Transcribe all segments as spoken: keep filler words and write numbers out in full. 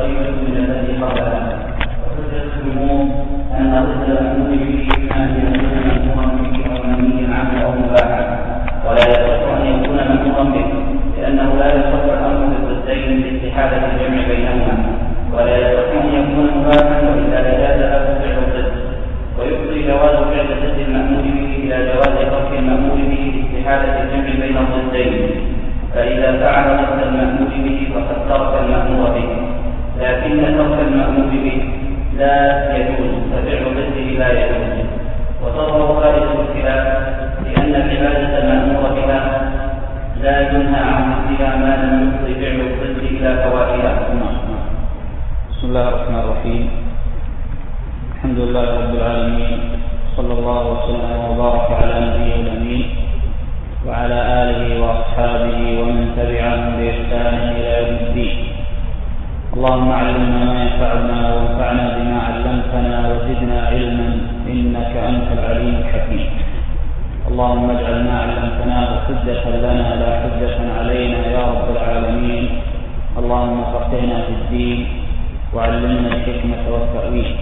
قريبة من التي قبلها. وحجة الجمهور أن ضد المأمور به أن يكون مأمورا به أو منهيا عنه أو مباحا، ولا يصح أن يكون مأمورا به، لأنه لا يصح الأمر بالضدين باستحالة الجمع بينهما، ولا يصح أن يكون مباحا وإذا جاز له فعل الضد، ويفضي جواز فعل ضد المأمور به إلى جواز ترك المأمور به باستحالة الجمع بين الضدين. فإذا فعل ضد المأمور به فقد ترك المأمور به، لكن ترك المأمور به لا يجوز، ففعل ضده لا يجوز. وتظهر خارج الخلاف لأن العبادة المأمور بها لا ينهى عن مثلها ما لم يفضي فعل الضد إلى فواتها. بسم الله الرحمن الرحيم. الحمد لله رب العالمين، صلى الله وسلم وبارك على نبيه الأمين وعلى آله وأصحابه ومن تبعهم بإحسان إلى يوم الدين. اللهم علمنا ما ينفعنا وانفعنا بما علمتنا وزدنا علما إنك أنت العليم الحكيم. اللهم اجعل ما علمتناه حجة لنا لا حجة علينا يا رب العالمين. اللهم فقهنا في الدين وعلمنا الحكمة والتأويل.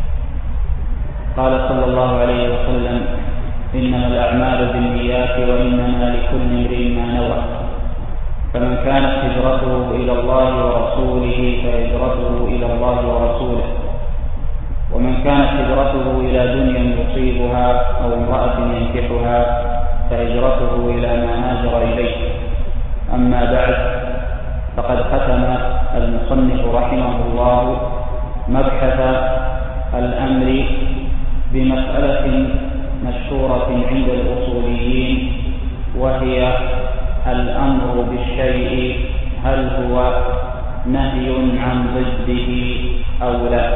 قال صلى الله عليه وسلم: إنما الأعمال بالنيات وإنما لكل امرئ ما نوى، فمن كانت هجرته إلى الله ورسوله فهجرته إلى الله ورسوله، ومن كانت هجرته إلى دنيا يصيبها أو امرأة ينكحها فهجرته إلى ما هاجر إليه. أما بعد، فقد ختم المصنف رحمه الله مبحث الأمر بمسألة مشهورة عند الأصوليين، وهي الأمر بالشيء هل هو نهي عن ضده أو لا،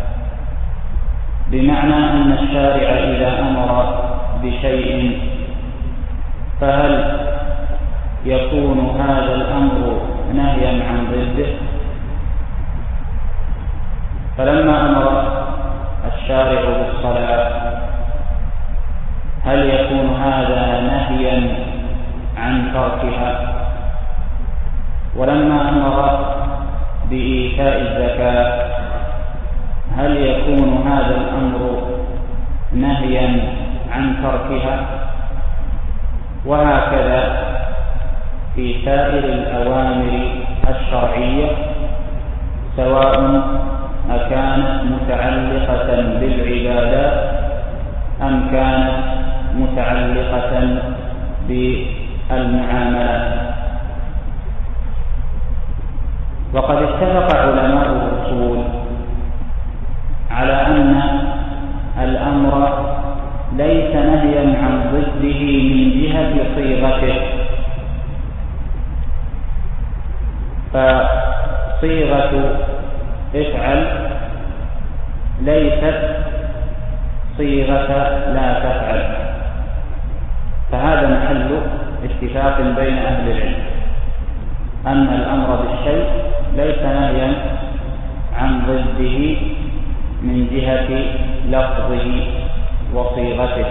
بمعنى أن الشارع إذا أمر بشيء فهل يكون هذا الأمر نهيا عن ضده؟ فلما أمر الشارع بالصلاة هل يكون هذا نهيا عن تركها؟ ولما أمر بإيتاء الزكاة هل يكون هذا الأمر نهيا عن تركها؟ وهكذا في سائر الأوامر الشرعية، سواء أكانت متعلقة بالعبادات أم كانت متعلقة بالمعاملات. وقد اتفق علماء الأصول على أن الأمر ليس نهيا عن ضده من جهة صيغته، فصيغة افعل ليست صيغة لا تفعل، فهذا محل اتفاق بين أهل العلم أن الأمر بالشيء ليس نهيا عن ضده من جهة لفظه وصيغته.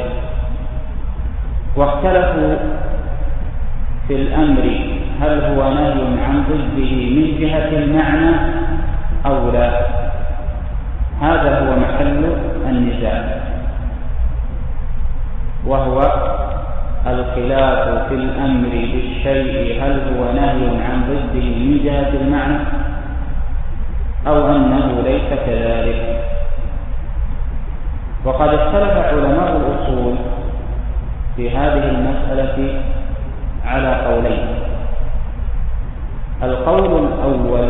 واختلفوا في الأمر هل هو نهي عن ضده من جهة المعنى أو لا. هذا هو محل النزاع، وهو الخلاف في الأمر بالشيء هل هو نهي عن ضده من جهة المعنى أو أنه ليس كذلك. وقد اختلف علماء الأصول في هذه المسألة على قولين. القول الأول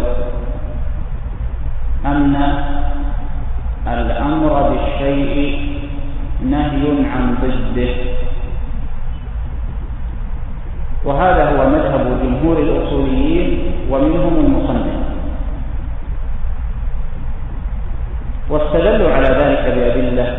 أن الأمر بالشيء نهي عن ضده، وهذا هو مذهب جمهور الأصوليين ومنهم المصنف، واستدلوا على ذلك بأدلة،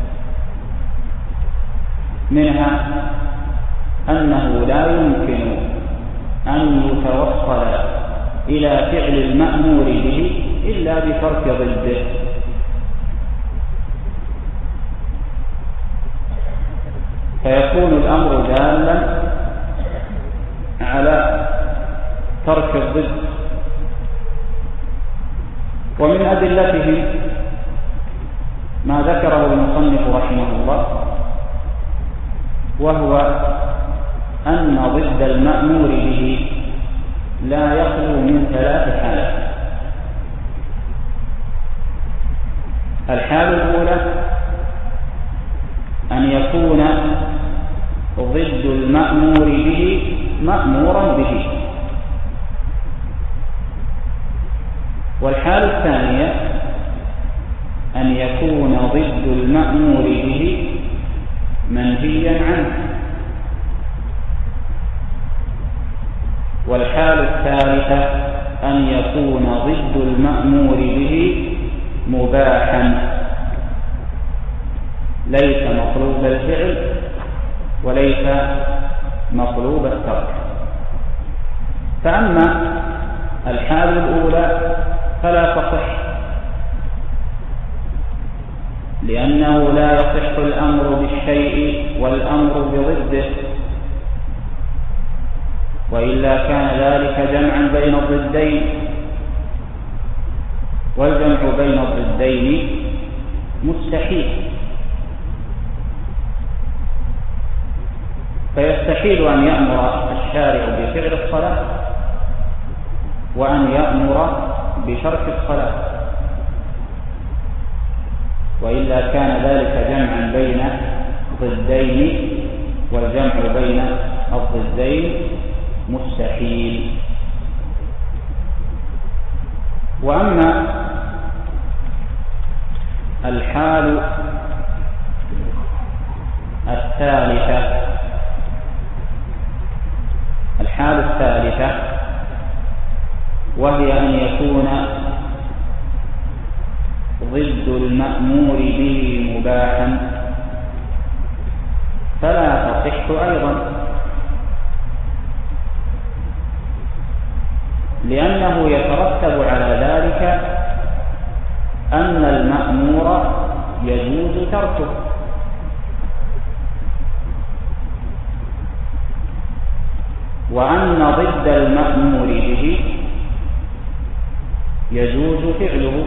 منها أنه لا يمكن أن يتوصل إلى فعل المأمور به إلا بترك ضده، فيكون الأمر دالا على ترك الضد. ومن أدلتهم ما ذكره المصنف رحمه الله، وهو أن ضد المأمور به لا يخلو من ثلاث حالات. الحالة الأولى أن يكون ضد المأمور به مأمورا به، والحالة الثانية أن يكون ضد المأمور به منهيا عنه، والحالة الثالثة أن يكون ضد المأمور به مباحا ليس مطلوب الفعل وليس مطلوب الترك. فأما الحالة الأولى فلا تصح، لأنه لا يصح الأمر بالشيء والأمر بضده، وإلا كان ذلك جمعا بين الضدين، والجمع بين الضدين مستحيل. فيستحيل أن يأمر الشارع بفعل الصلاة وأن يأمر بترك الصلاة، وإلا كان ذلك جمعا بين ضدين، والجمع بين الضدين مستحيل. وأما الحال الثالثة الحالة الثالثة وهي أن يكون ضد المأمور به مباحا، فلا تصح أيضا، لأنه يترتب على ذلك أن المأمور يجوز تركه، وأن ضد المأمور به يجوز فعله.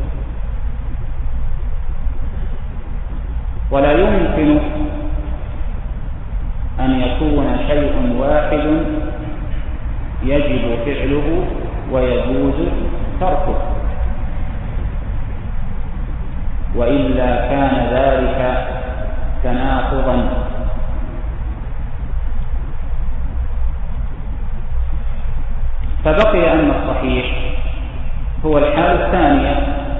ولا يمكن أن يكون شيء واحد يجب فعله ويجوز تركه، وإلا كان ذلك تناقضا. فبقي أن الصحيح هو الحالة الثانية،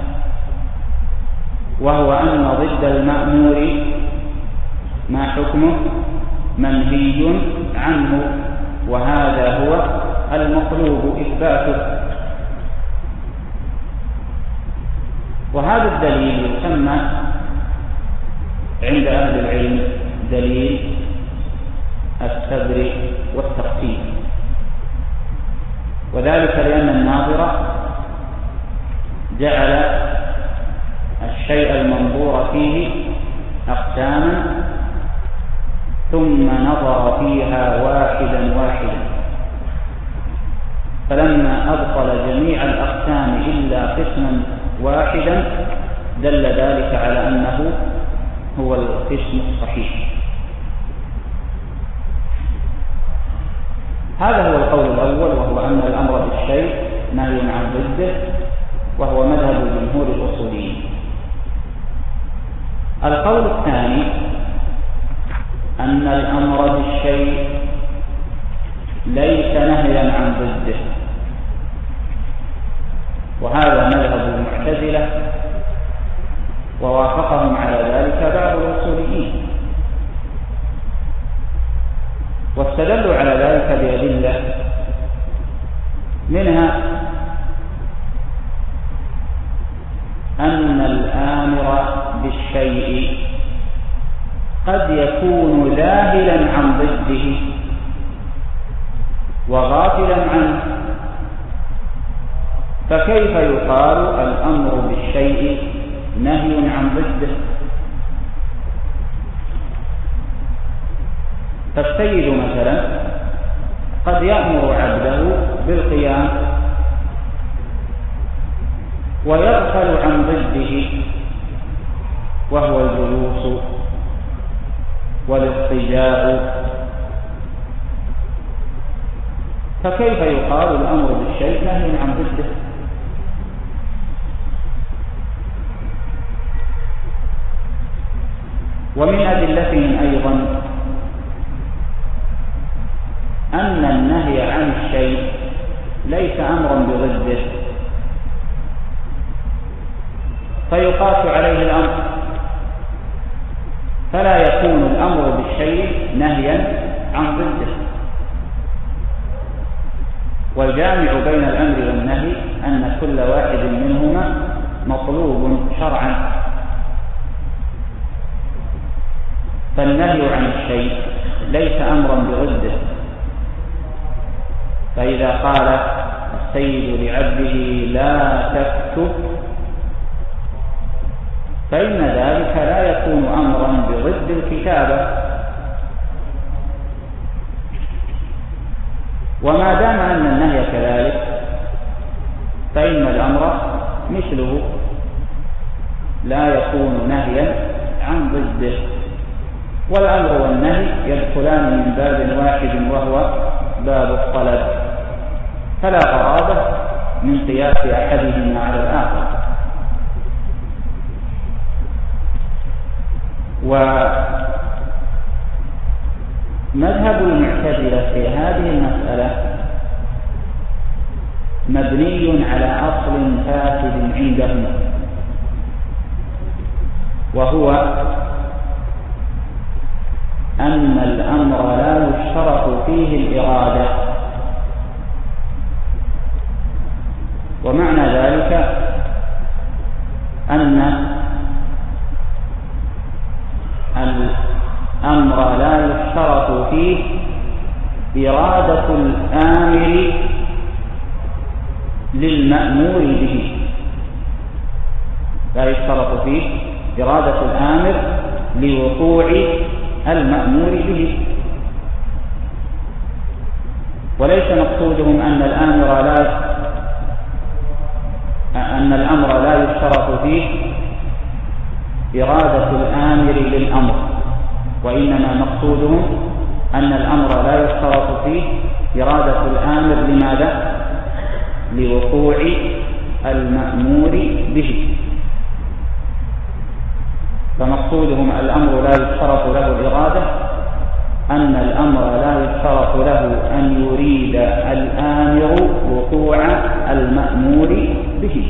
وهو أن ضد المأمور ما حكمه منهي عنه، وهذا هو المطلوب إثباته. وهذا الدليل يسمى عند أهل العلم دليل الصبر والتقسيم، وذلك لأن الناظر جعل الشيء المنظور فيه أقساما ثم نظر فيها واحدا واحدا، فلما أبطل جميع الأقسام إلا قسما واحدا دل ذلك على أنه هو القسم الصحيح. هذا هو القول الأول، وهو أن الأمر بالشيء نهي عن ضده، وهو مذهب جمهور الأصوليين. القول الثاني أن الأمر بالشيء ليس نهيا عن ضده، وهذا مذهب المعتزلة، ووافقهم على ذلك بعض الأصوليين، واستدلوا على ذلك بأدلة، منها أن الآمر بالشيء قد يكون ذاهلا عن ضده وغافلا عنه، فكيف يقال الأمر بالشيء نهي عن ضده؟ فالسيد مثلا قد يأمر عبده بالقيام ويغفل عن ضده وهو الجلوس والاضطجاع، فكيف يقال الأمر بالشيء نهي عن ضده؟ ومن أدلتهم أيضا أن النهي عن الشيء ليس أمرا بضده، فيقاس عليه الأمر، فلا يكون الأمر بالشيء نهيا عن ضده. والجامع بين الأمر والنهي أن كل واحد منهما مطلوب شرعا، فالنهي عن الشيء ليس أمرا بضده. فإذا قال السيد لعبده لا تكتب فإن ذلك لا يكون أمرا بضد الكتابة، وما دام أن النهي كذلك فإن الأمر مثله لا يكون نهيا عن ضده. والأمر والنهي يدخلان من باب واحد وهو باب الطلب، فلا غرابة من قياس أحدهما على الآخر. ومذهب المعتزلة في هذه المسألة مبني على أصل فاسد عندهم، وهو أن الأمر لا يشترط فيه الإرادة. ومعنى ذلك أن الأمر لا يشترط فيه إرادة الآمر للمأمور به، لا يشترط فيه إرادة الآمر لوقوع المأمور به. وليس مقصودهم أن الآمر لا أن الأمر لا يشترط فيه إرادة الآمر للأمر، وإنما مقصودهم أن الأمر لا يشترط فيه إرادة الآمر لماذا؟ لوقوع المأمور به. فمقصودهم الأمر لا يشترط له الإرادة، أن الأمر لا يشترط له أن يريد الآمر وقوع المأمور به.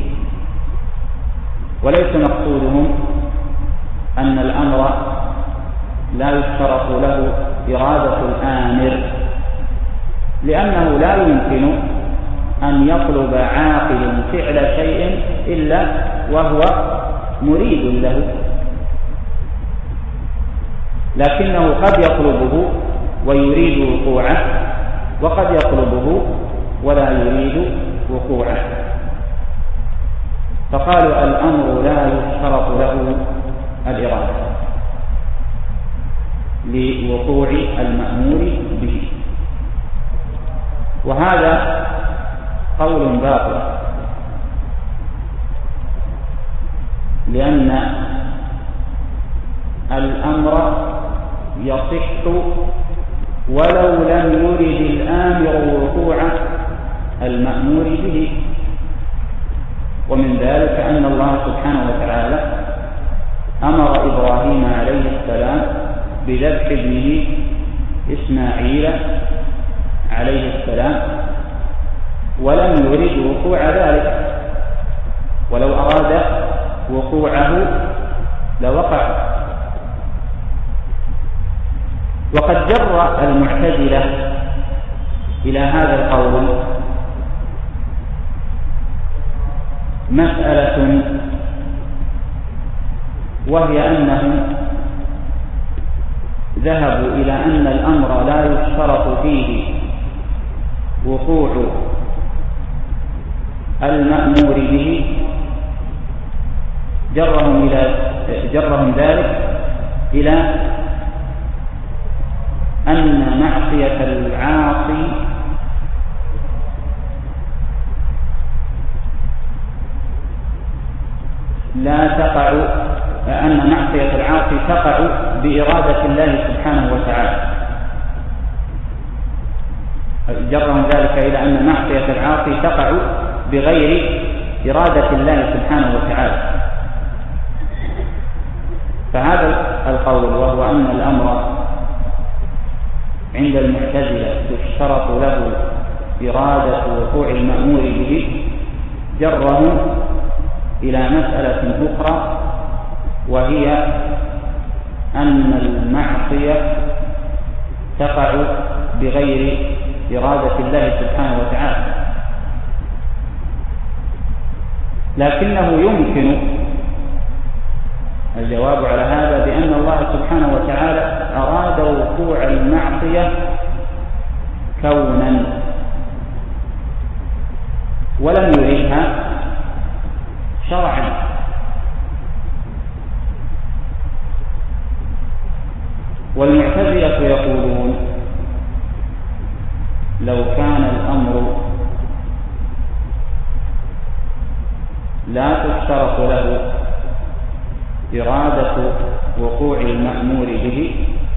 وليس مقصودهم أن الأمر لا يشترط له إرادة الآمر، لأنه لا يمكن أن يطلب عاقل فعل شيء إلا وهو مريد له، لكنه قد يطلبه ويريد وقوعه، وقد يطلبه ولا يريد وقوعه. فقالوا الأمر لا يشترط له الإرادة لوقوع المأمور به، وهذا قول باطل، لأن الأمر يصح ولو لم يرد الآمر وقوع المأمور به. ومن ذلك أن الله سبحانه وتعالى أمر إبراهيم عليه السلام بذبح ابنه إسماعيل عليه السلام، ولم يرد وقوع ذلك، ولو أراد وقوعه لوقع. وقد جر المعتزلة إلى هذا القول مسألة، وهي أنهم ذهبوا إلى أن الأمر لا يشترط فيه وقوع المأمور به، جرهم إلى جرهم ذلك إلى أن معصية العاصي لا تقع، أن معصية العاصي تقع بإرادة الله سبحانه وتعالى، جرهم ذلك إلى أن معصية العاصي تقع بغير إرادة الله سبحانه وتعالى. فهذا القول، وهو أن الأمر عند المعتزلة تشترط له إرادة وقوع المأمور به، جرهم إلى مسألة أخرى، وهي أن المعصية تقع بغير إرادة الله سبحانه وتعالى، لكنه يمكن الجواب على هذا بأن الله سبحانه وتعالى أراد وقوع المعصية كونا ولم يريدها شرعا. والمعتزلة يقولون لو كان الأمر لا تشترط له إرادة وقوع المأمور به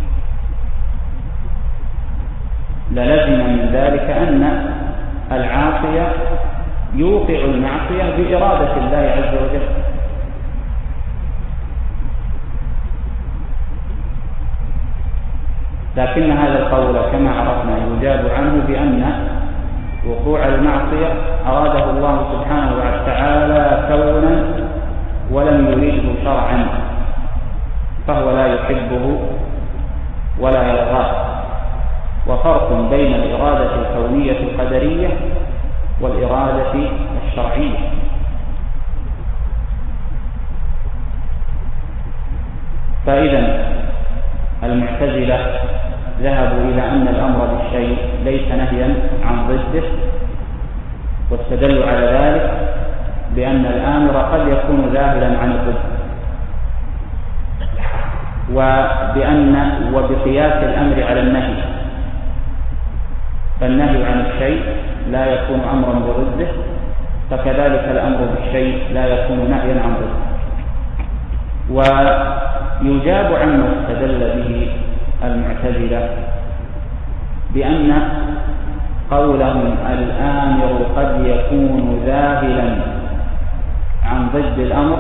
للزم من ذلك أن العاصي يوقع المعصية بإرادة الله عز وجل. لكن هذا القول كما عرفنا يجاب عنه بأن وقوع المعصية أراده الله سبحانه وتعالى كونا ولم يريده شرعا، فهو لا يحبه ولا يرضاه. وفرق بين الإرادة الكونية القدرية والإرادة الشرعية. فإذا المعتزلة ذهبوا إلى أن الأمر بالشيء ليس نهيا عن ضده، واستدلوا على ذلك بأن الآمر قد يكون ذاهلا عن الضد، وبأن وبقياس الأمر على النهي، فالنهي عن الشيء لا يكون أمرا بضده، فكذلك الأمر بالشيء لا يكون نهيا عن ضده. ويجاب عما استدل به المعتزلة بأن قولهم الآمر قد يكون ذاهلا عن ضد الأمر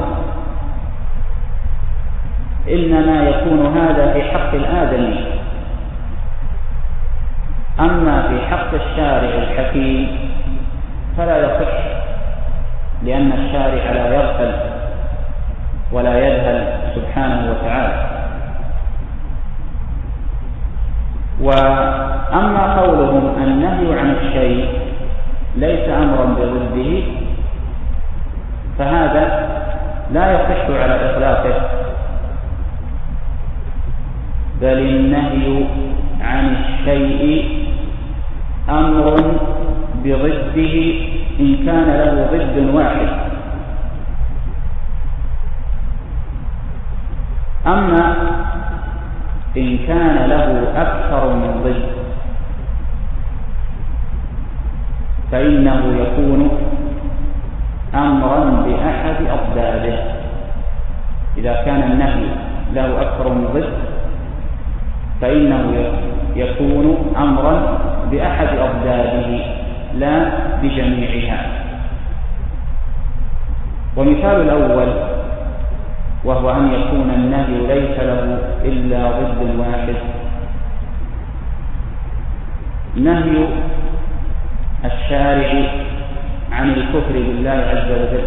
إنما يكون هذا في حق الآدمي، أما في حق الشارع الحكيم فلا يصح، لأن الشارع لا يغفل ولا يجهل سبحانه وتعالى. وأما قولهم النهي عن الشيء ليس أمرا بضده فهذا لا يصح على إطلاقه، بل النهي عن الشيء أمر بضده إن كان له ضد واحد. أما إن كان له أكثر من ضد فإنه يكون أمرا بأحد أضداده. إذا كان النهي له أكثر من ضد فإنه يكون أمرا بأحد أضداده لا بجميعها. ومثال الأول وهو أن يكون النهي ليس له إلا ضد واحد، نهي الشارع عن الكفر بالله عز وجل،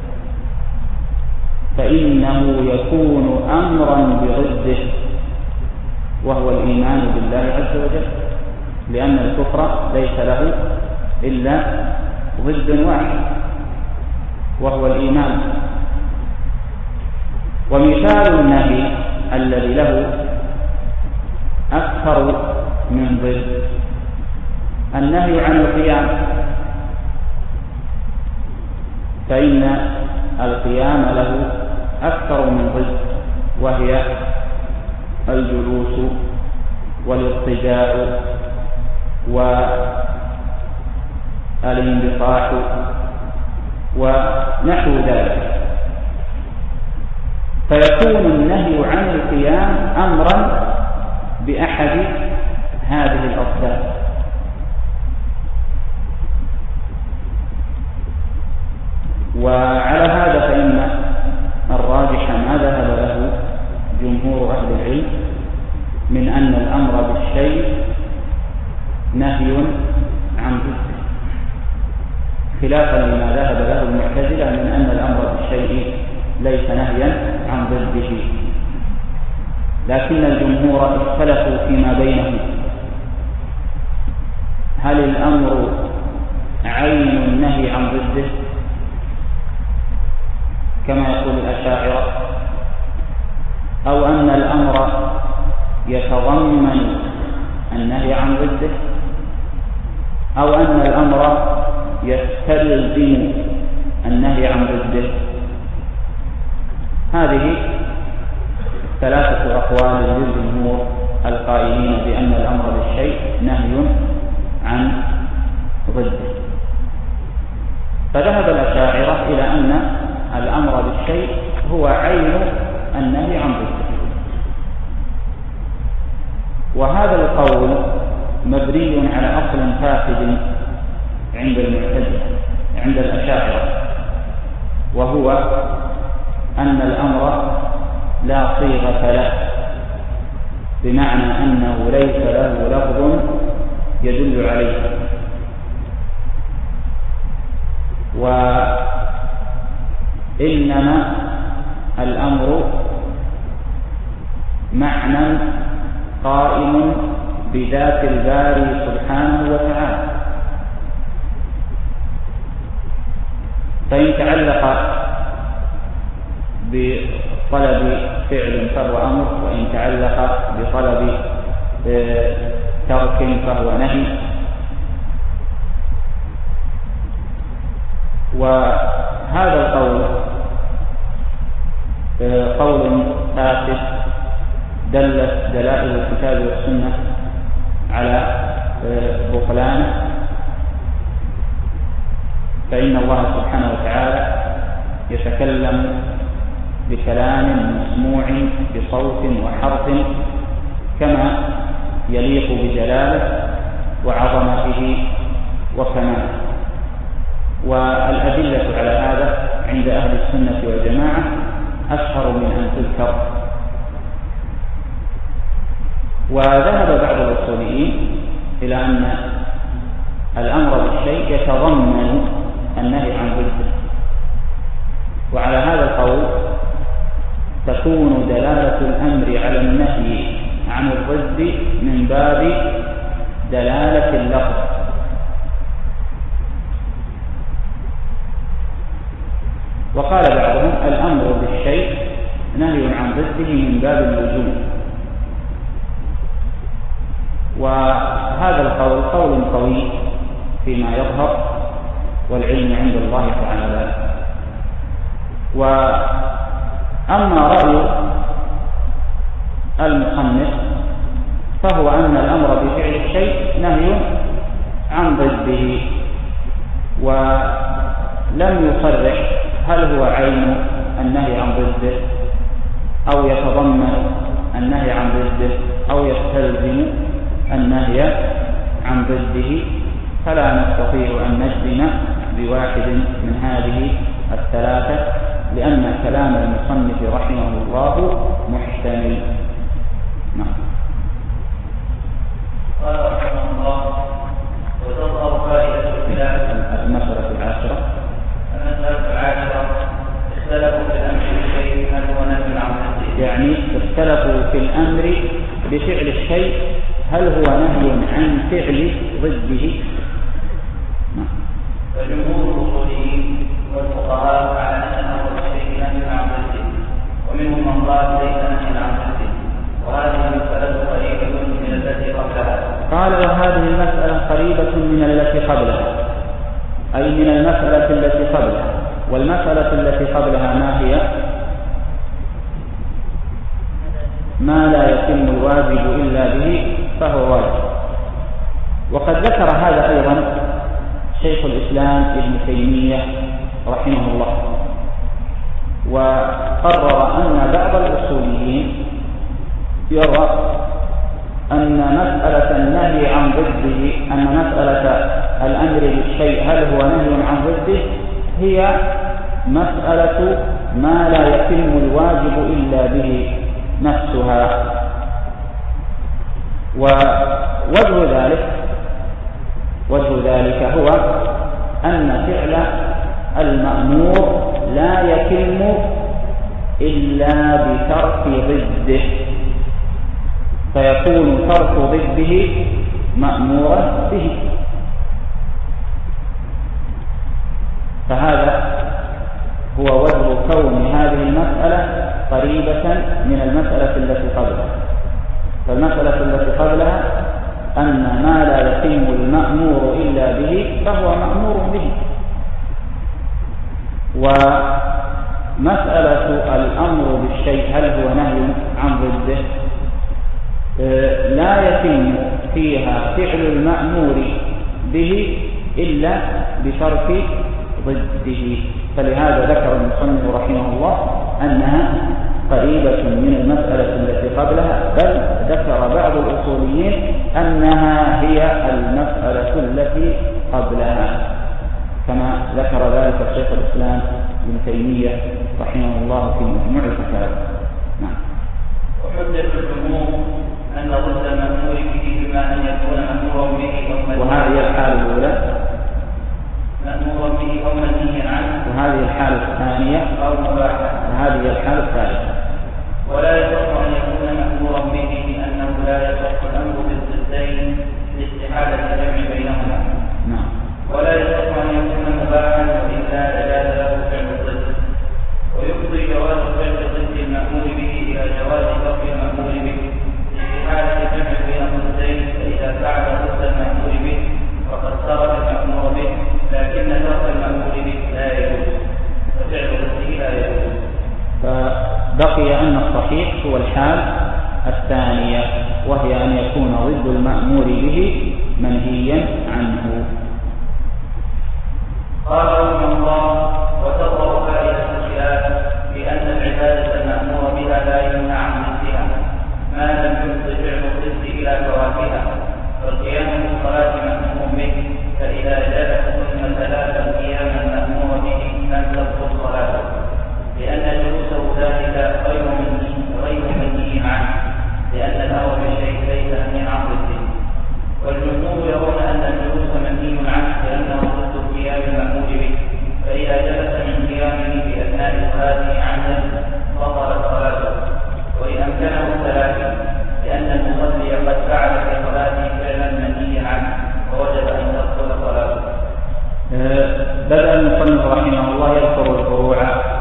فإنه يكون أمرا بضده وهو الإيمان بالله عز وجل، لأن الكفر ليس له إلا ضد واحد وهو الإيمان. ومثال النهي الذي له أكثر من ضد النهي عن القيام، فإن القيام له أكثر من ضد، وهي الجلوس والاضطجاع والانبطاح ونحو ذلك. فيكون النهي عن القيام أمرا بأحد هذه الأصداف. وعلى هذا فإن الراجح ما ذهب له جمهور أهل العلم من أن الأمر بالشيء نهي عن ضده، خلافا لما ذهب له المعتزلة من أن الأمر بالشيء ليس نهيا عن ضده. لكن الجمهور اختلفوا فيما بينهم، هل الأمر عين النهي عن ضده كما يقول الأشاعرة، أو أن الأمر يتضمن النهي عن ضده، أو أن الأمر يستلزم النهي عن ضده. هذه ثلاثة أقوال للجمهور القائلين بأن الأمر بالشيء نهي عن ضده. فذهب الأشاعرة إلى أن الأمر بالشيء هو عين النهي عن ضده، وهذا القول مبني على أصل فاسد عند المعتزلة عند الأشاعرة، وهو أن الأمر لا صيغة له، بمعنى أنه ليس له لفظ يدل عليه، وإنما الأمر معنى قائم بذات الباري سبحانه وتعالى. فإن تعلق بطلب فعل فهو أمر، وإن تعلق بطلب ترك فهو نهي. وهذا القول قول فاسد دلت دلائل الكتاب والسنة على بطلانه، فإن الله سبحانه وتعالى يتكلم بكلام مسموع بصوت وحرف كما يليق بجلاله وعظمته وكماله. والأدلة على هذا عند أهل السنة والجماعة أشهر من أن تذكر. وذهب بعض الأصوليين إلى أن الأمر بالشيء يتضمن النهي عن ضده، وعلى هذا القول تكون دلالة الأمر على النهي عن الضد من باب دلالة اللفظ. وقال بعضهم الأمر بالشيء نهي عن ضده من باب اللزوم. وهذا القول قول قوي فيما يظهر، والعلم عند الله تعالى. وأما رأي المصنف فهو أن الأمر بفعل الشيء نهي عن ضده، ولم يصرح هل هو عين النهي عن ضده أو يتضمن النهي عن ضده أو يستلزم النهي عن ضده. فلا نستطيع أن نجزم بواحد من هذه الثلاثة، لأن كلام المصنف رحمه الله محتمل. نعم. قال رحمه الله: وتظهر فائدة الخلاف. المسألة العاشرة المسألة العاشرة اختلفوا في الأمر بالشيء هل هو نهي عن ضده، يعني اختلفوا في الأمر بفعل الشيء هل هو نهي عن فعل ضده. فجمهور الأصوليين والفقهاء على أن الأمر بالشيء نهي عن ضده، ومنهم من قال ليس نهي عن ضده، وهذه المسألة قريبة من التي قبلها. قال وهذه المسألة قريبة من التي قبلها، أي من المسألة التي قبلها. والمسألة التي قبلها ما هي؟ ما لا يتم الواجب إلا به فهو واجب. وقد ذكر هذا أيضا شيخ الإسلام ابن تيمية رحمه الله. و قرر أن بعض الأصوليين يرى أن مسألة النهي عن ضده، أن مسألة الأمر بالشيء هل هو نهي عن ضده هي مسألة ما لا يتم الواجب إلا به نفسها. ووجه ذلك وجه ذلك هو أن فعل المأمور لا يتم إلا بترك ضده، فيكون ترك ضده مأمورا به. فهذا هو وجه كون هذه المسألة قريبة من المسألة التي قبلها. فالمسألة التي قبلها أن ما لا يتم المأمور إلا به فهو مأمور به، ومسألة الأمر بالشيء هل هو نهي عن ضده لا يتم فيها فعل المأمور به إلا بترك ضده. فلهذا ذكر المصنف رحمه الله أنها قريبة من المسألة التي قبلها، بل ذكر بعض الأصوليين أنها هي المسألة التي قبلها، كما ذكر ذلك الشيخ الإسلام ابن تيمية رحمه الله في مجموع الفتاوى. نعم. وحجة الجمهور أن ضد المأمور به بما أن يكون مأمورا به، وهذه الحالة الأولى مأمورا به أو منهيا عنه، وهذه الحالة الثانية أو مباحا، وهذه الحالة الثالثة. ولا يصح أن يكون مأمورا به لأنه لا يصح الأمر بالضدين لاستحالة الجمع بينهما. نعم. ولا يصح أن يكون مباحا وإلا جاز له فعل الضد، ويفضي جواز فعل ضد المأمور به إلى جواز ترك المأمور به لاستحالة الجمع بين الضدين. فإذا فعل ضد المأمور به فقد ترك المأمور به، لكن ترك المأمور به لا يجوز، وفعل ضده لا يجوز. فبقي أن الصحيح هو الحال الثانية، وهي أن يكون ضد المأمور به منهيا عنه. قال رحمه الله: وتظهر فائدة الخلاف بأن العبادة المأمور بها لا يمنع عن مثلها ما لم يفض فعل الضد إلى فواتها، فالقيام بالصلاة مأمور به، فإذا جلس ثم ثلاثا قياما مأمور به لم تبطل صلاته، لأن جلوسه ذلك غير منهي غير منهي عنه، لأن الأمر بالشيء ليس نهيا عن ضده. والجمهور يرون أن الجلوس منهي عنه لأنه ضد القيام المأمور به، فإذا جلس من قيامه في أثناء صلاته عمدا بطلت صلاته، وإن أمكنه ثلاثا، لأن المصلي قد فعل في صلاته فعلا منهيا عنه ووجب أن تبطل صلاته. بدأ المصنف رحمه الله يذكر الفروع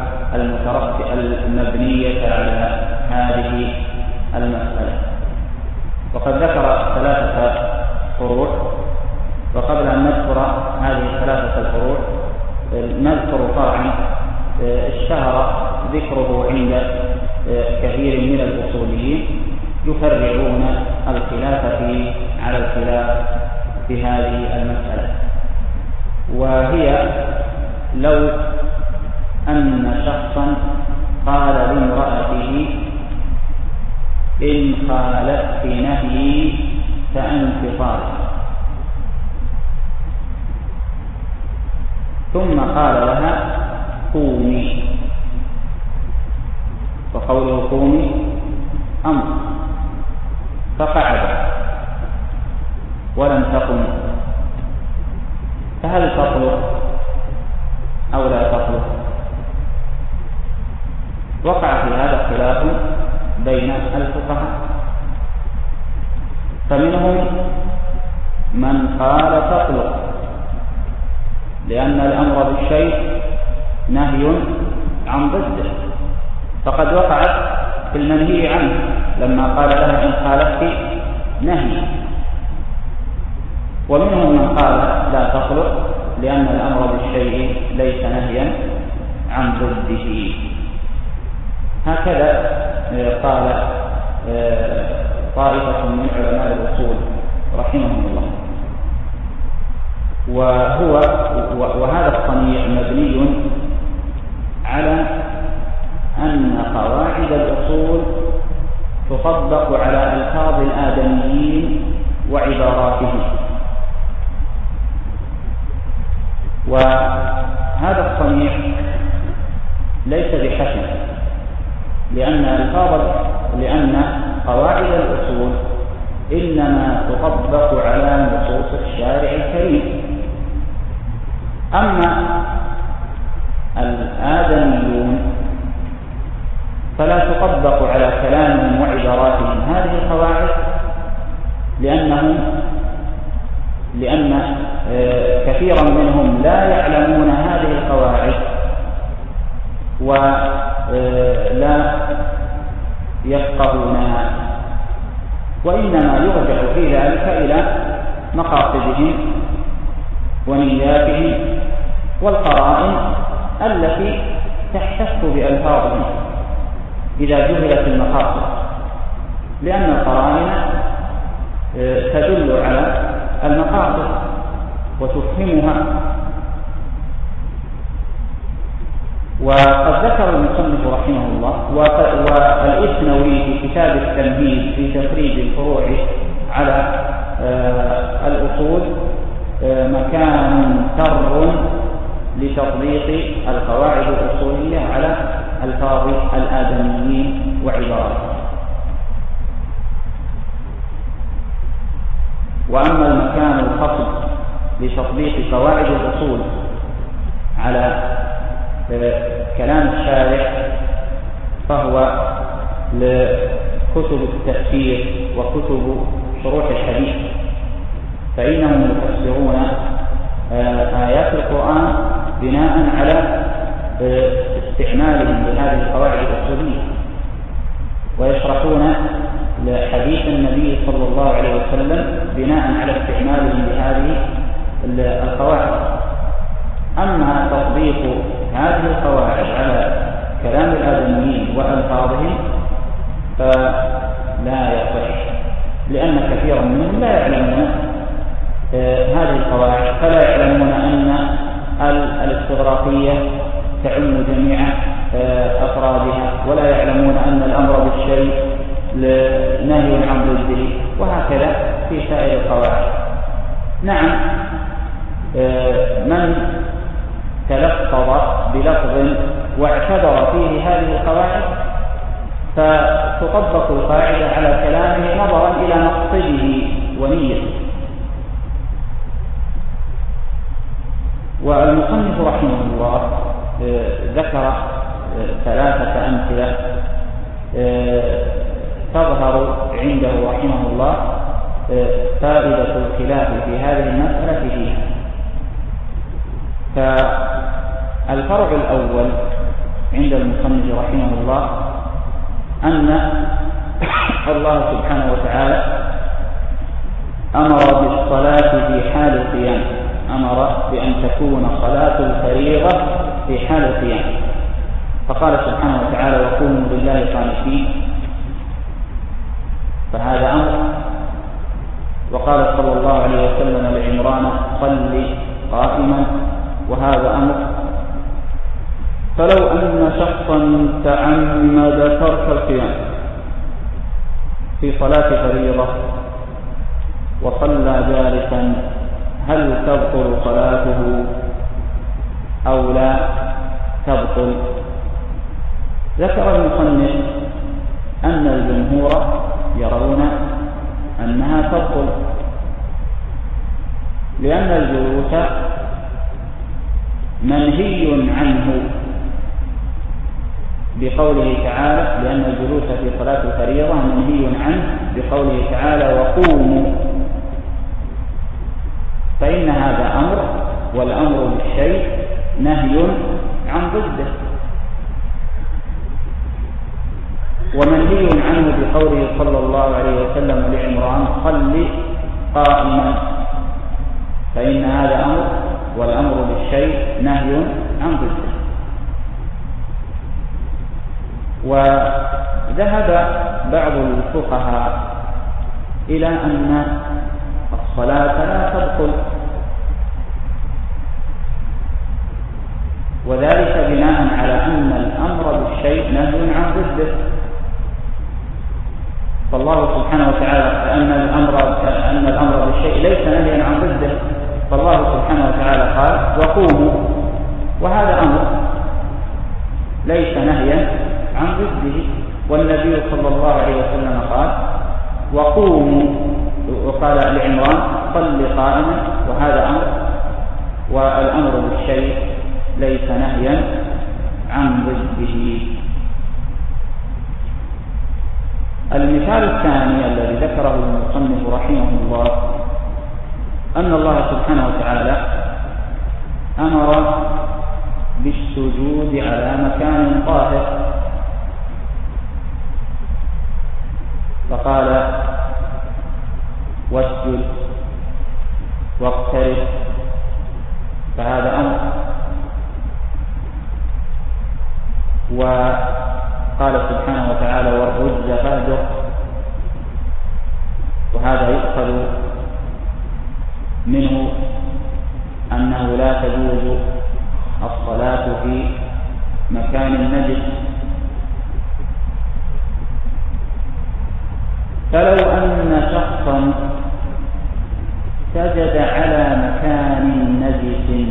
المبنية على هذه المسألة، وقد ذكر ثلاثة فروع. وقبل أن نذكر هذه الثلاثة الفروع نذكر فرعا اشتهر ذكره عند كثير من الأصوليين يفرعون الخلاف في على الخلاف في هذه المسألة، وهي لو أن شخصا قال لامرأته إن خالفت نهيي فأنت طالق، ثم قال لها قومي، وقوله قومي أمر، فقعد ولم تقم، فهل تطلق أو لا تطلق؟ وقع في هذا خلاف بين الفقهاء، فمنهم من قال تطلق، لأن الأمر بالشيء نهي عن ضده، فقد وقعت في المنهي عنه لما قال لها إن خالفت نهي. ومنهم من قال لا تطلق، لأن الأمر بالشيء ليس نهيا عن ضده. هكذا قال طائفة من علماء الأصول رحمهم الله. وهو وهذا الصنيع مبني على أن تطبق على ألفاظ الآدميين وعباراتهم. وهذا الصنيع ليس بحسن، لأن ألفاظ لأن قواعد الأصول إنما تطبق على نصوص الشارع الكريم. أما الآدميون فلا تطبق على كلامهم وعباراتهم هذه القواعد، لأنهم لأن كثيرا منهم لا يعلمون هذه القواعد ولا يفقهونها، وإنما يرجع في ذلك إلى مقاصدهم ونياتهم والقرائن التي تحتف بألفاظهم إذا جهلت المقاصد، لأن القرائن تدل على المقاصد وتفهمها. وقد ذكر المصنف رحمه الله والإثنوي في كتاب التمهيد في تخريج الفروع على الأصول مكان سر لتطبيق القواعد الأصولية على ألفاظ الآدميين وعباراتهم. وأما المكان الخاص لتطبيق قواعد الأصول على كلام الشارع فهو لكتب التفسير وكتب شروح الحديث، فإنهم يفسرون آيات القرآن بناء على استعمالهم لهذه القواعد الأصولية، ويشرحون لحديث النبي صلى الله عليه وسلم بناء على استعمالهم لهذه القواعد. أما تطبيق هذه القواعد على كلام الآدميين وألفاظهم فلا يصح، لأن كثيرا منهم لا يعلمون هذه القواعد، فلا يعلمون أن الاستغراقية تعم جميع أفرادها، ولا يعلمون أن الأمر بالشيء نهي عن ضده، وهكذا في سائر القواعد. نعم، من تلفظ بلفظ واعتبر فيه هذه القواعد فتطبق القاعدة على كلامه نظرا إلى مقصده ونيته. والمصنف رحمه الله ذكر ثلاثة أمثلة تظهر عنده رحمه الله فائدة الخلاف في هذه المسألة فيها. فالفرع الأول عند المصنف رحمه الله أن الله سبحانه وتعالى أمر بالصلاة في حال القيام، أمر بأن تكون صلاة الفريضة في حال القيام، فقال سبحانه وتعالى وقوموا لله قانتين، فهذا أمر. وقال صلى الله عليه وسلم لعمران صل قائما، وهذا أمر. فلو أن شخصا تعمد ترك القيام في صلاة فريضة وصلى جالسا هل تبطل صلاته أو لا تبطل؟ ذكر المصنف أن الجمهور يرون أنها تبطل، لأن الجلوس منهي عنه بقوله تعالى، لأن الجلوس في صلاة الفريضة منهي عنه بقوله تعالى وقوموا، فإن هذا أمر، والأمر بالشيء نهي عن ضده. ومنهي عنه بقوله صلى الله عليه وسلم لعمران صل قائما، فإن هذا أمر، والأمر بالشيء نهي عن ضده. وذهب بعض الفقهاء إلى أن الصلاة لا تبطل، وذلك بناء على أن الأمر بالشيء نهي عن ضده. سبحانه وتعالى أن الأمر أن الأمر بالشيء ليس نهيا عن ضده، فالله سبحانه وتعالى قال وقوموا، وهذا أمر ليس نهيا عن ضده، والنبي صلى الله عليه وسلم قال وقوموا، وقال لعمران صل قائما، وهذا أمر، والأمر بالشيء ليس نهيا عن ضده. المثال الثاني الذي ذكره المصنف رحمه الله أن الله سبحانه وتعالى أمر بالسجود على مكان طاهر، فقال واسجد واقترب، فهذا أمر. وقال سبحانه وتعالى والرجز فاهجر، وهذا يؤخذ منه أنه لا تجوز الصلاة في مكان نجس. فلو أن شخصا سجد على مكان نجس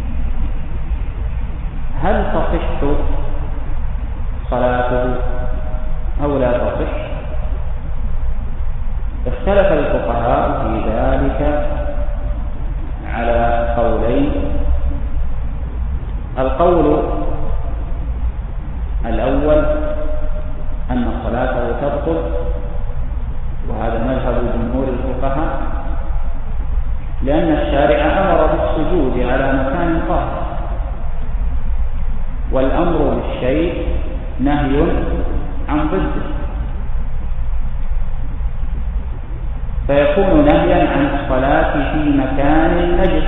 هل تصح صلاته أو لا تصح؟ اختلف الفقهاء في ذلك على قولين. القول الأول أن صلاته تبطل، وهذا مذهب جمهور الفقهاء، لأن الشارع أمر بالسجود على مكان طاهر، والأمر بالشيء نهي عن ضده، فيكون نهيا عن الصلاة في مكان نجس.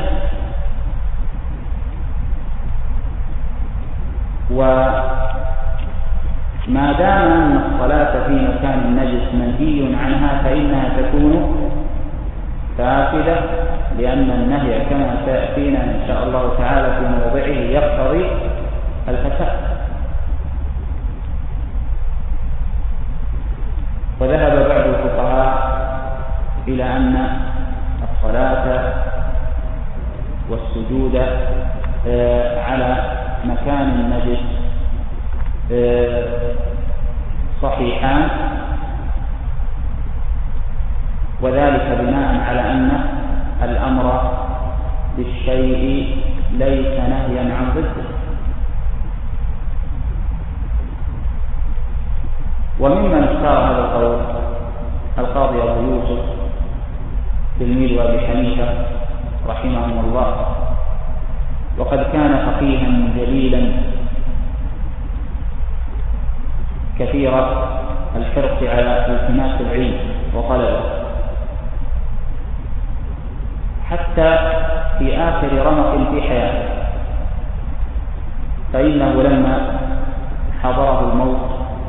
وما دام أن الصلاة في مكان نجس منهي عنها فإنها تكون فاسدة، لأن النهي كما سيأتينا إن شاء الله تعالى في موضعه يقتضي الفساد. وذهب بعض الفقهاء إلى أن الصلاة والسجود على مكان نجس صحيحان، وذلك بناء على أن الأمر بالشيء ليس نهيا عن ضده. وممن اختار هذا القول القاضي أبو يوسف تلميذ أبي حنيفة رحمه الله، وقد كان فقيها جليلا كثير الحرص على التماس العلم وطلبه، حتى في آخر رمق في حياته، فإنه لما حضره الموت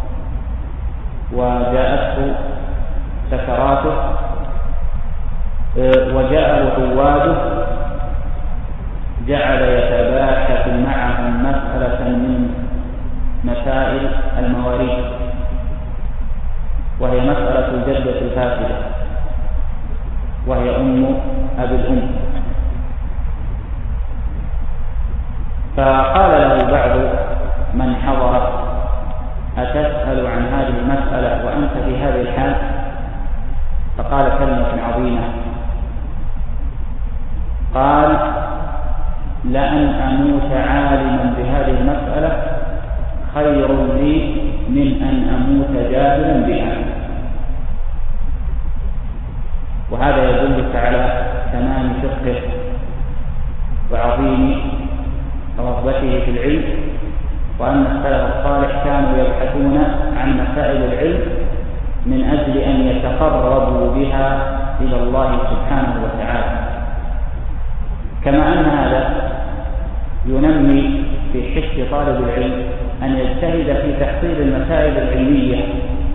وجاءته سكراته وجاءه عواده جعل يتباحث معهم مسألة من مسائل المواريث، وهي مسألة الجدة الفاسدة، وهي أم أبي الأم. فقال له بعض من حضر أتسأل عن هذه المسألة وأنت في هذه الحال؟ فقال كلمة عظيمة، قال لأن أموت عالما بهذه المسألة خير لي من أن أموت جاهلا بها. وهذا يدلك على تمام فقهه وعظيم رغبته في العلم، وأن السلف الصالح كانوا يبحثون عن مسائل العلم من أجل أن يتقربوا بها إلى الله سبحانه وتعالى. كما أن هذا ينمي في حس طالب العلم أن يجتهد في تحصيل المسائل العلمية،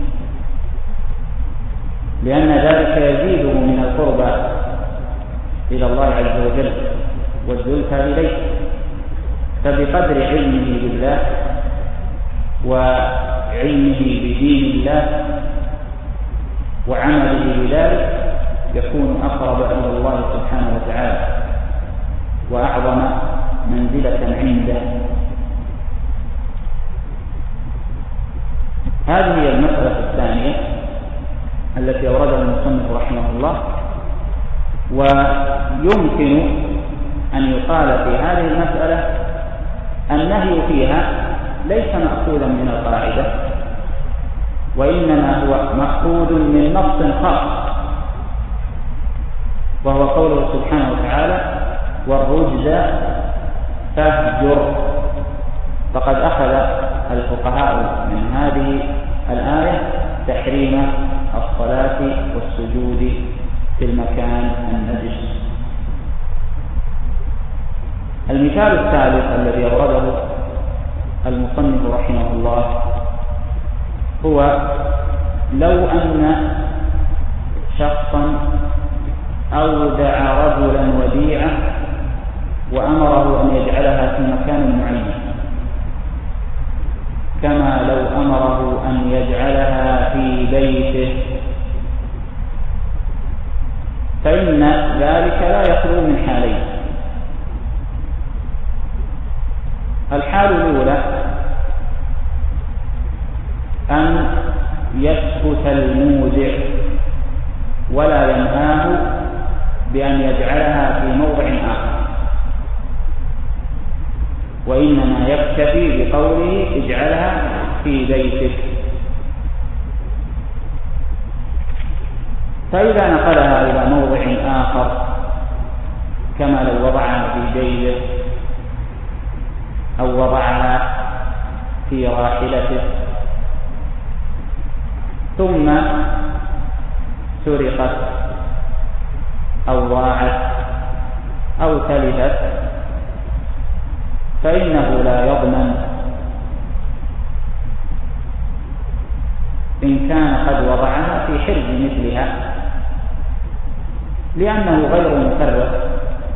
لأن ذلك يزيده من القربى إلى الله عز وجل والزلفى إليه. فبقدر علمه بالله وعلمه بدين الله وعمله بذلك يكون أقرب إلى الله سبحانه وتعالى وأعظم منزلة عنده. هذه هي المسألة الثانية التي أوردها المصنف رحمه الله. ويمكن أن يقال في هذه المسألة النهي فيها ليس مأخوذا من القاعدة، وإنما هو مأخوذ من نص خاص، وهو قوله سبحانه وتعالى: والرجز فاهجر. فقد أخذ الفقهاء من هذه الآية تحريم الصلاة والسجود في المكان النجس. المثال الثالث الذي أورده المصنف رحمه الله هو لو أن شخصا أودع رجلا وديعة وأمره أن يجعلها في مكان معين، كما لو أمره أن يجعلها في بيته، فإن ذلك لا يخلو من حالين. الحال الأولى أن يسكت المودع ولا ينهاه بأن يجعلها في موضع آخر، وإنما يكتفي بقوله اجعلها في بيتك. فإذا نقلها إلى موضع آخر كما لو وضعها في جيبه أو وضعها في راحلته ثم سرقت أو ضاعت أو تلفت، فإنه لا يضمن إن كان قد وضعها في حرز مثلها، لأنه غير مفرط.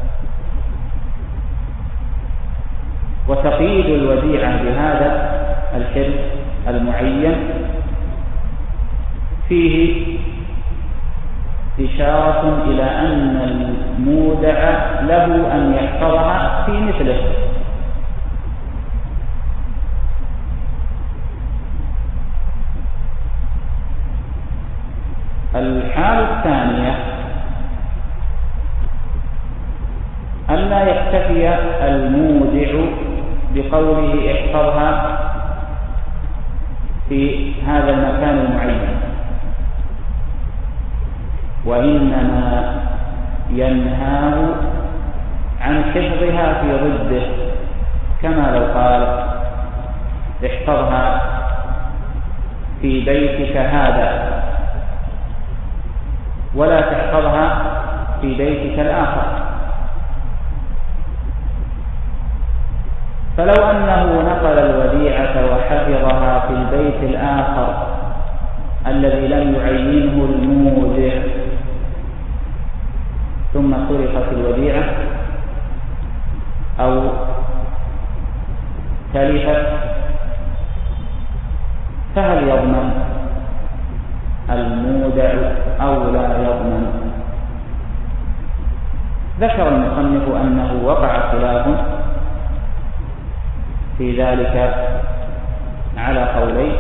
وتقييد الوديعة بهذا الحرز المعين فيه إشارة إلى أن المودع له أن يحفظها في مثله. الحالة الثانية ألا يكتفي المودع بقوله احفظها في هذا المكان المعين، وإنما ينهاه عن حفظها في ضده، كما لو قال احفظها في بيتك هذا ولا تحفظها في بيتك الآخر. فلو أنه نقل الوديعة وحفظها في البيت الآخر الذي لم يعينه المودع ثم سرقت الوديعة أو تلفت، فهل يضمن المودع أو لا يضمن؟ ذكر المصنف أنه وقع خلاف في ذلك على قولين.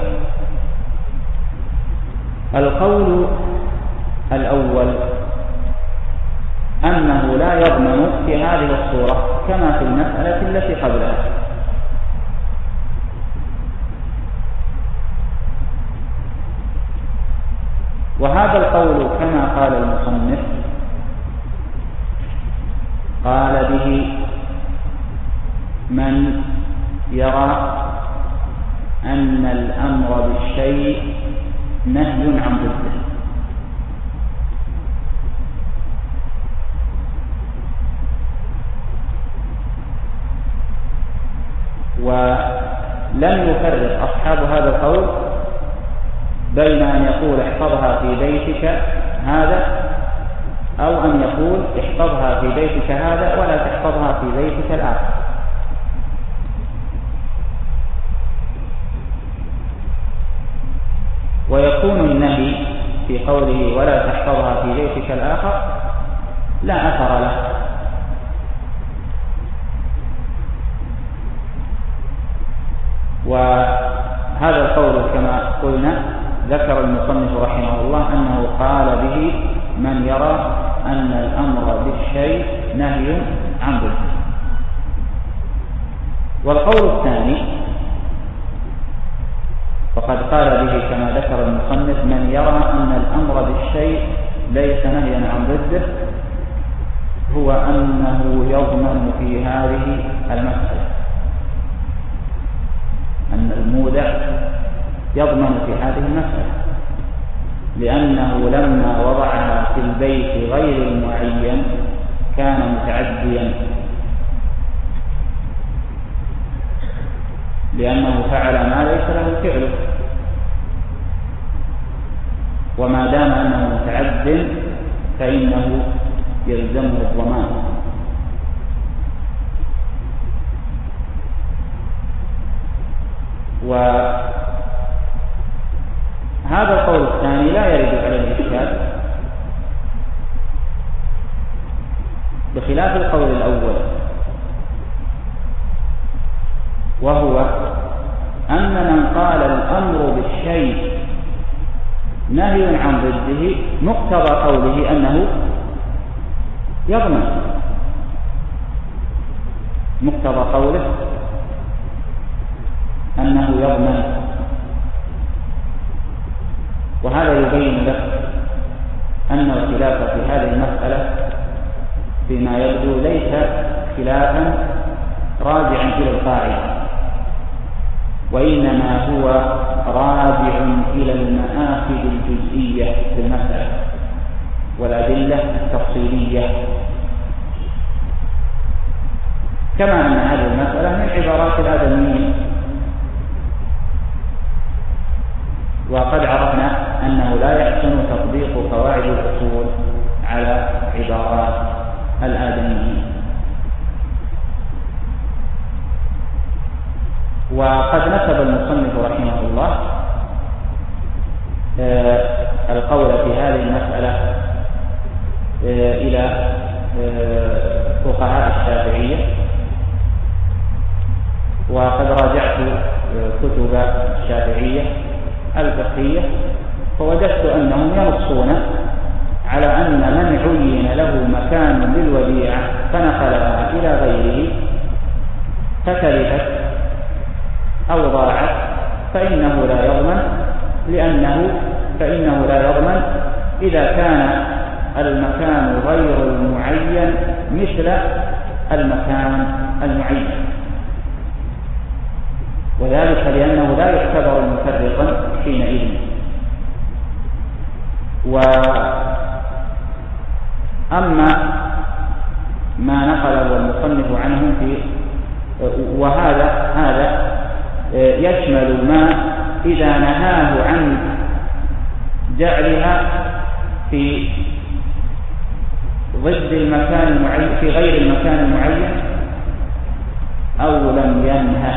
القول الأول أنه لا يضمن في هذه الصورة كما في المسألة التي قبلها، وهذا القول كما قال المصنف قال به من يرى أن الأمر بالشيء نهي عن ضده، ولم يفرق أصحاب هذا القول بين أن يقول احفظها في بيتك هذا أو أن يقول احفظها في بيتك هذا ولا تحفظها في بيتك الآخر. ويكون النهي في قوله ولا تحفظها في بيتك الآخر لا أثر له. وهذا القول كما قلنا ذكر المصنف رحمه الله أنه قال به من يرى أن الأمر بالشيء نهي عن ضده. والقول الثاني فقد قال به كما ذكر المصنف من يرى أن الأمر بالشيء ليس نهيا عن ضده، هو أنه يضمن في هذه المسألة، أن المودع يضمن في هذه المسألة، لأنه لما وضعها في البيت غير المعين كان متعديا، لأنه فعل ما ليس له فعله، وما دام أنه متعد فإنه يلزمه الضمان. وهذا القول الثاني لا يرد عليه الإشكال، بخلاف القول الأول، وهو أن من قال الأمر بالشيء نهي عن ضده مقتضى قوله أنه يضمن، مقتضى قوله أنه يضمن. وهذا يبين لك أن الخلاف في هذه المسألة فيما يبدو ليس خلافا راجعا إلى القاعدة، وإنما هو راجع إلى المآخذ الجزئية في المسألة والأدلة التفصيلية، كما أن هذه المسألة من عبارات الآدميين. وقد عرفنا أنه لا يحسن تطبيق قواعد الأصول على عبارات الآدميين. وقد نسب المصنف رحمه الله آه القول في هذه المسألة آه إلى آه فقهاء الشافعية، وقد راجعت آه كتب الشافعية الفقهية فوجدت أنهم ينصون على أن من عين له مكان للوديعة فنقلها إلى غيره فتلفت أو ضاعت فإنه لا يضمن، لأنه فإنه لا يضمن إذا كان المكان غير المعين مثل المكان المعين، وذلك لأنه لا يعتبر مفرقا حينئذ. وأما ما نقله المصنف عنهم في وهذا هذا يشمل ما إذا نهاه عن جعلها في ضد المكان المعين في غير المكان المعين أو لم ينهه.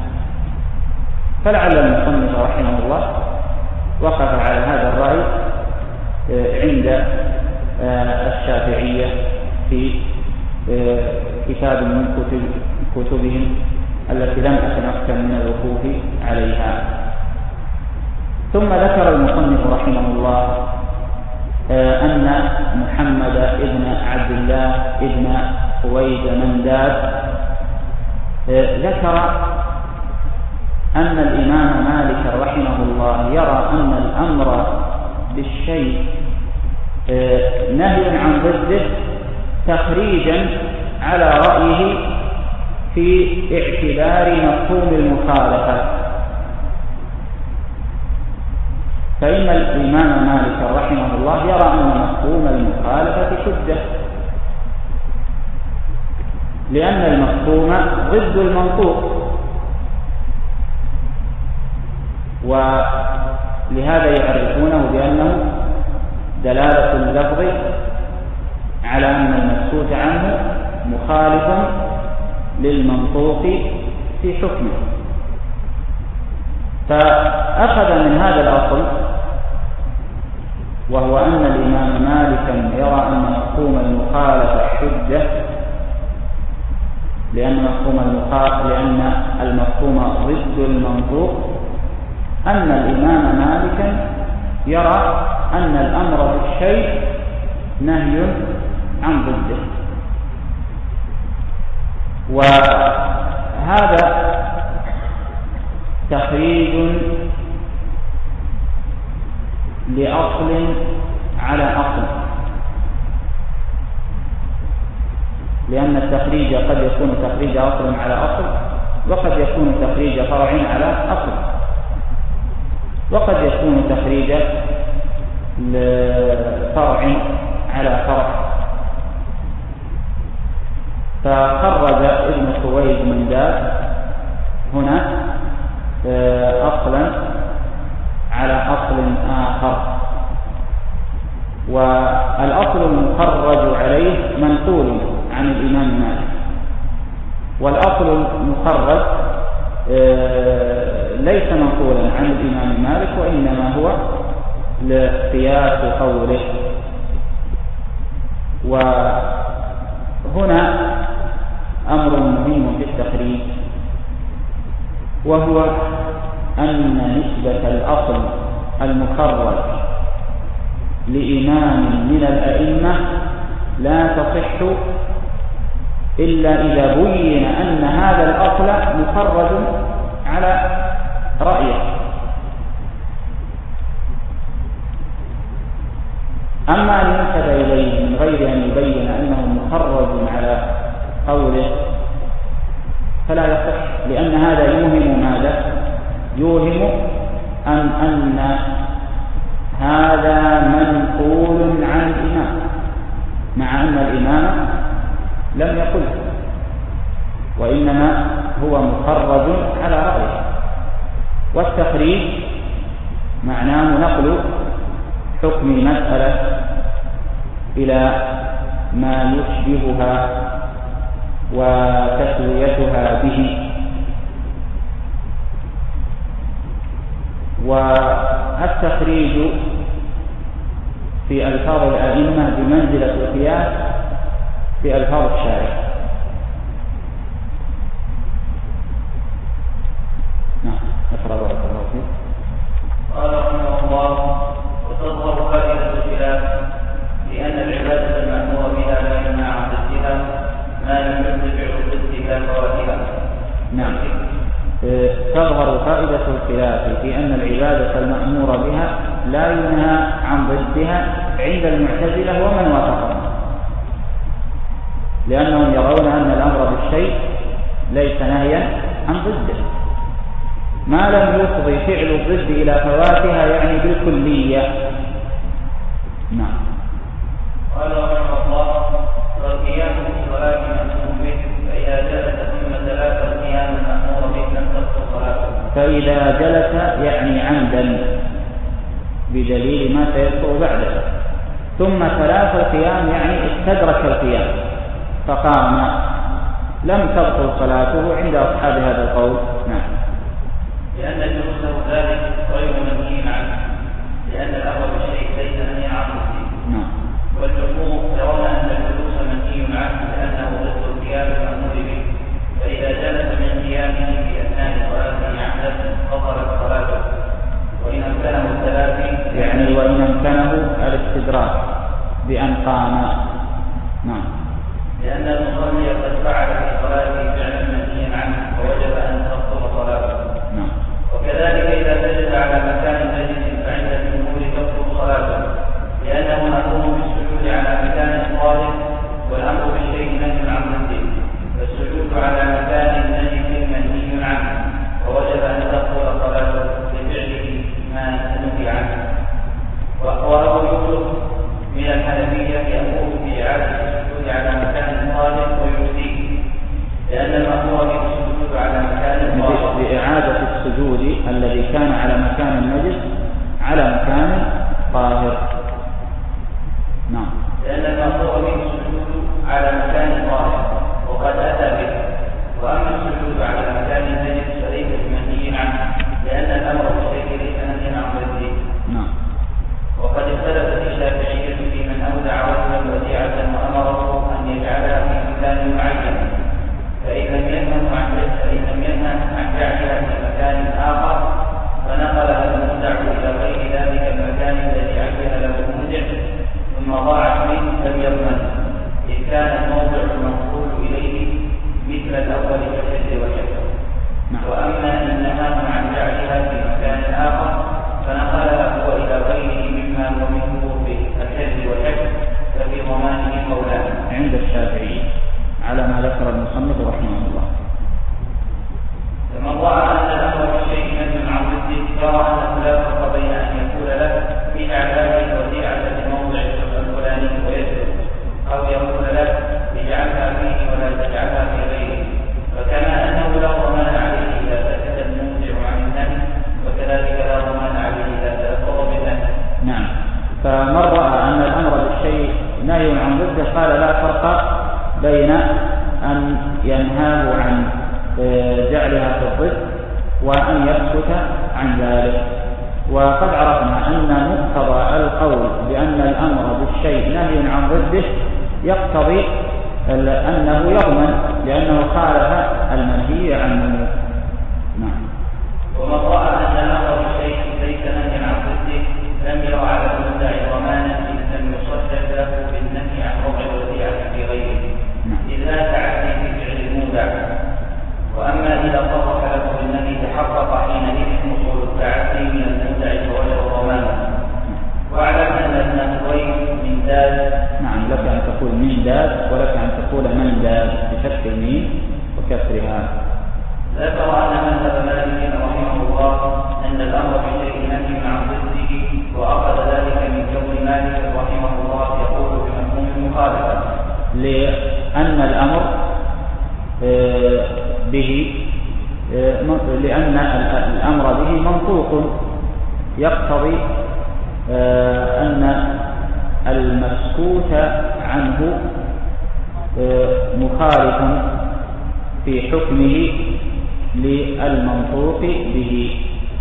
فلعل المصنف رحمه الله وقف على هذا الرأي عند الشافعية في كتاب من كتب كتبهم التي لم أتمكن من الوقوف عليها. ثم ذكر المصنف رحمه الله أن محمد ابن عبد الله ابن خويد منداد ذكر أن الإمام مالك رحمه الله يرى أن الأمر بالشيء نهي عن ضده تخريجا على رأيه في اعتبار مفهوم المخالفة. فإن الإمام مالك رحمه الله يرى أن مفهوم المخالفة حجة، لأن المفهوم ضد المنطوق، ولهذا يعرفونه بأنه دلالة اللفظ على أن المسكوت عنه مخالف للمنطوق في حكمه. فأخذ من هذا الأصل وهو أن الإمام مالكا يرى أن مفهوم المخالفة حجة، لأن مفهوم المخالفة لأن المفهوم ضد المنظور، أن الإمام مالكا يرى أن الأمر بالشيء نهي عن ضده. وهذا تخريج لأصل على أصل، لأن التخريج قد يكون تخريج أصل على أصل، وقد يكون تخريج فرع على أصل، وقد يكون تخريج فرع على فرع. فخرج ابن خويلد من دار هنا أصلا على أصل آخر، والأصل المخرج عليه منقول عن الإمام مالك، والأصل المخرج ليس منقولا عن الإمام مالك، وإنما هو لقياس قوله. وهنا أمر مهم في التخريج، وهو أن نسبة الأصل المخرج لإمام من الأئمة لا تصح إلا إذا بين أن هذا الأصل مخرج على رأيه. أما أن ينسب إليه من غير أن يبين أنه مخرج على قوله فلا يصح، لأن هذا يوهم ماذا؟ يوهم أن أن هذا منقول عن الإمام، مع أن الإمام لم يقله، وإنما هو مخرج على رأيه. والتخريج معناه نقل حكم مسألة إلى ما يشبهها وتسويتها به. والتخريج في ألفاظ الأئمة بمنزلة القياس في ألفاظ الشارع. نعم، اقرأ بارك الله فيك. قال رحمه الله: وتظهر فائدة الخلاف لأن العبادة المأمور بها لا يمنع عن ضدها ما لم يرتفع ضدها فواتها. نعم، تظهر فائدة الخلاف في أن العبادة المأمور بها لا ينهى عن ضدها عند المعتزلة ومن وافقهم، لأنهم يرون أن الأمر بالشيء ليس نهيا عن ضده، ما لم يفضي فعل الضد إلى فواتها يعني بالكلية. نعم. قال رحمه الله: والقيام بالصلاة مأمور به، فإذا جلس ثم تلاقى القيام المأمور به لم تبطل صلاته. فإذا جلس يعني عمدا بدليل ما سيذكر بعده، ثم تلاقى القيام يعني استدرك القيام فقام لم تبطل صلاته عند أصحاب هذا القول. نعم. لأن جلوسه ذلك غير منهي عنه، لأن الأمر بالشيء ليس نهيا عنه. نعم. والجمهور يرون أن الجلوس منهي عنه لأنه ضد القيام المأمور به، فإذا جلس من قيامه في أثناء صلاته عمدا بطلت صلاته، وإن أمكنه التلافي يعني وإن أمكنه الاستدراك بأن قام. نعم. لأن المصلي قد فعل في صلاته فعلا منهيا عنه ووجب أن تبطل صلاته. نعم. وكذلك إذا سجد على مكان نجس فعند الجمهور تبطل صلاته، لأنه مأمور بالسجود على مكان طاهر، والأمر بالشيء نهي عن ضده، فالسجود على مكان نجس منهي عنه ووجب أن تبطل صلاته لفعله ما نهي عنه. وأبو يوسف من الحنفية يأمر بإعادة السجود على مكان طاهر ويجزيه، بين أن ينهاه عن جعلها في الضد وأن يسكت عن ذلك. وقد عرفنا أن مقتضى القول بأن الأمر بالشيء نهي عن ضده يقتضي أنه يضمن لأنه خالف المنهي عنه. نعم. ومن رأى أن الأمر بالشيء ليس نهي عن ضده لم يرى على المدعي ضمانا إذ لم يصدق له بالنهي عن وضع الوديعة في غيره إذ لا تعدي في فعل المودع. وأما إذا صرح له بالنهي تحقق حينئذ حصول التعدي من المودع فوجب ضمانه. واعلم أن ابن خويل من داد. نعم، لك أن تقول من داد ولك أن تقول من داد بفتح الميم وكسرها. ذكر أن مذهب مالك رحمه الله أن الأمر بشيء نهي عن ضده وأخذ ذلك من كون مالك رحمه الله يقول بمفهوم المخالفة لأن الأمر به لأن الأمر به منطوق يقتضي أن المسكوت عنه مخالف في حكمه للمنطوق به،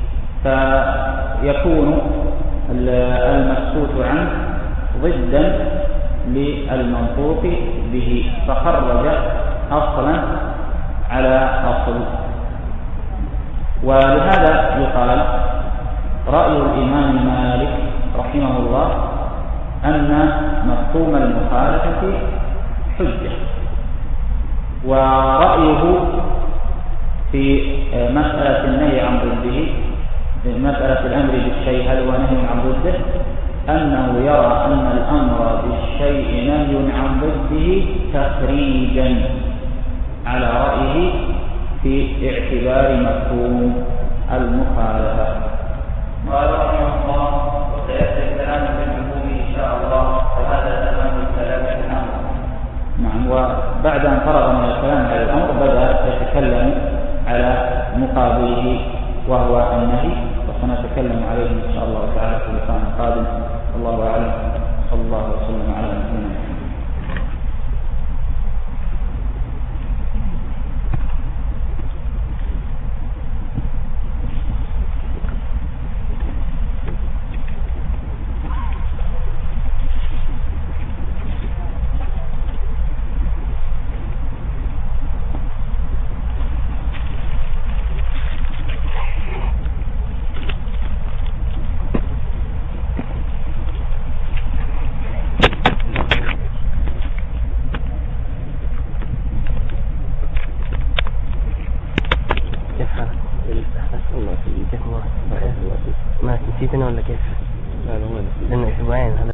فيكون المسكوت عنه ضدا للمنطوق به، فخرج أصلا على أصل. ولهذا يقال رأي الإمام مالك رحمه الله أن مفهوم المخالفة حجة، ورأيه في مسألة النهي عن ضده، مسألة الأمر بالشيء هل هو نهي عن ضده، أنه يرى أن الأمر بالشيء نهي عن ضده تخريجا على رأيه في اعتبار مفهوم المخالفة. قال رحمه الله وسيأتي الكلام في المفهوم إن شاء الله، وهذا تمام الكلام في الأمر. نعم. وبعد أن فرغ من الكلام على الأمر بدأ يتكلم على مقابله وهو النهي، وسنتكلم عليه إن شاء الله تعالى في اللقاء القادم. الله أعلم، صلى الله وسلم على نبينا محمد. ما نسيتنا ولا كيف؟ لأنه أسبوعين هذا